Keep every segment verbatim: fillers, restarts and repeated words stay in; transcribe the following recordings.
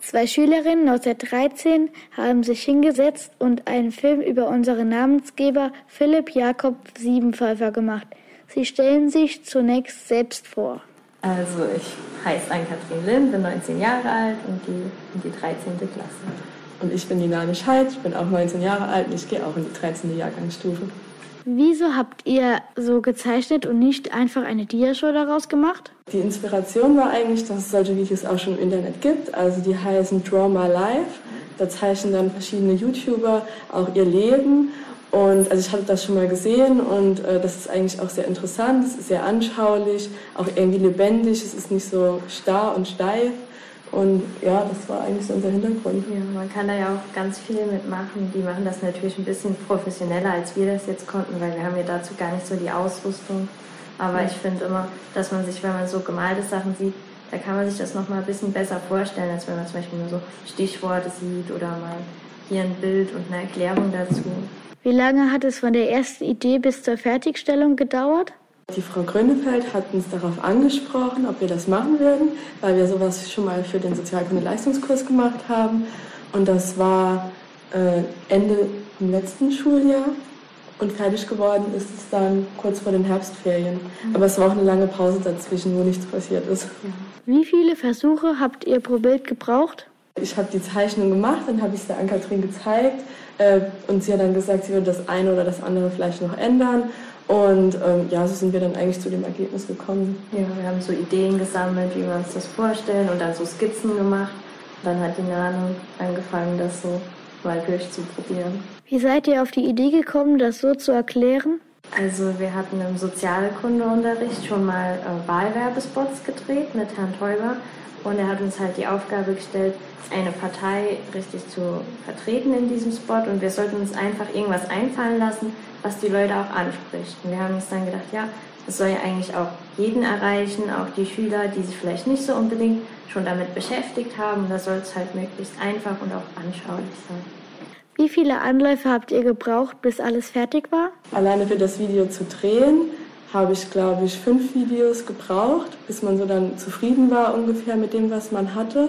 Zwei Schülerinnen aus der dreizehn haben sich hingesetzt und einen Film über unseren Namensgeber Philipp Jakob Siebenpfeifer gemacht. Sie stellen sich zunächst selbst vor. Also ich heiße Ann-Kathrin Lind, bin neunzehn Jahre alt und gehe in die dreizehnte Klasse. Und ich bin Nina Scheid, ich bin auch neunzehn Jahre alt und ich gehe auch in die dreizehnte Jahrgangsstufe. Wieso habt ihr so gezeichnet und nicht einfach eine Diashow daraus gemacht? Die Inspiration war eigentlich, dass es solche Videos auch schon im Internet gibt. Also die heißen Draw My Life. Da zeichnen dann verschiedene YouTuber auch ihr Leben. Und also ich hatte das schon mal gesehen und äh, das ist eigentlich auch sehr interessant. Es ist sehr anschaulich, auch irgendwie lebendig. Es ist nicht so starr und steif. Und ja, das war eigentlich so unser Hintergrund. Ja, man kann da ja auch ganz viel mitmachen. Die machen das natürlich ein bisschen professioneller, als wir das jetzt konnten, weil wir haben ja dazu gar nicht so die Ausrüstung. Aber ich finde immer, dass man sich, wenn man so gemalte Sachen sieht, da kann man sich das nochmal ein bisschen besser vorstellen, als wenn man zum Beispiel nur so Stichworte sieht oder mal hier ein Bild und eine Erklärung dazu. Wie lange hat es von der ersten Idee bis zur Fertigstellung gedauert? Die Frau Grönefeld hat uns darauf angesprochen, ob wir das machen würden, weil wir sowas schon mal für den Sozialkunde-Leistungskurs gemacht haben. Und das war äh, Ende im letzten Schuljahr. Und fertig geworden ist es dann kurz vor den Herbstferien. Aber es war auch eine lange Pause dazwischen, wo nichts passiert ist. Wie viele Versuche habt ihr pro Bild gebraucht? Ich habe die Zeichnung gemacht, dann habe ich es der Ann-Kathrin gezeigt. Äh, und sie hat dann gesagt, sie würde das eine oder das andere vielleicht noch ändern. Und ähm, ja, so sind wir dann eigentlich zu dem Ergebnis gekommen. Ja, wir haben so Ideen gesammelt, wie wir uns das vorstellen und dann so Skizzen gemacht. Und dann hat die Nano angefangen, das so mal durchzuprobieren. Wie seid ihr auf die Idee gekommen, das so zu erklären? Also wir hatten im Sozialkundeunterricht schon mal äh, Wahlwerbespots gedreht mit Herrn Teuber. Und er hat uns halt die Aufgabe gestellt, eine Partei richtig zu vertreten in diesem Spot. Und wir sollten uns einfach irgendwas einfallen lassen, was die Leute auch anspricht. Und wir haben uns dann gedacht, ja, das soll ja eigentlich auch jeden erreichen, auch die Schüler, die sich vielleicht nicht so unbedingt schon damit beschäftigt haben. Und da soll es halt möglichst einfach und auch anschaulich sein. Wie viele Anläufe habt ihr gebraucht, bis alles fertig war? Alleine für das Video zu drehen, habe ich, glaube ich, fünf Videos gebraucht, bis man so dann zufrieden war ungefähr mit dem, was man hatte.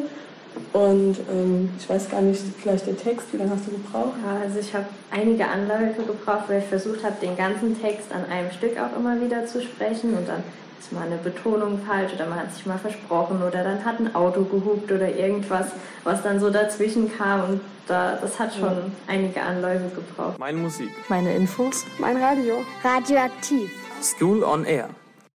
Und ähm, ich weiß gar nicht, vielleicht der Text, wie lange hast du gebraucht? Ja, also ich habe einige Anläufe gebraucht, weil ich versucht habe, den ganzen Text an einem Stück auch immer wieder zu sprechen. Und dann ist mal eine Betonung falsch oder man hat sich mal versprochen oder dann hat ein Auto gehupt oder irgendwas, was dann so dazwischen kam. Und da, das hat schon ja. einige Anläufe gebraucht. Meine Musik. Meine Infos. Mein Radio. Radioaktiv. School on Air.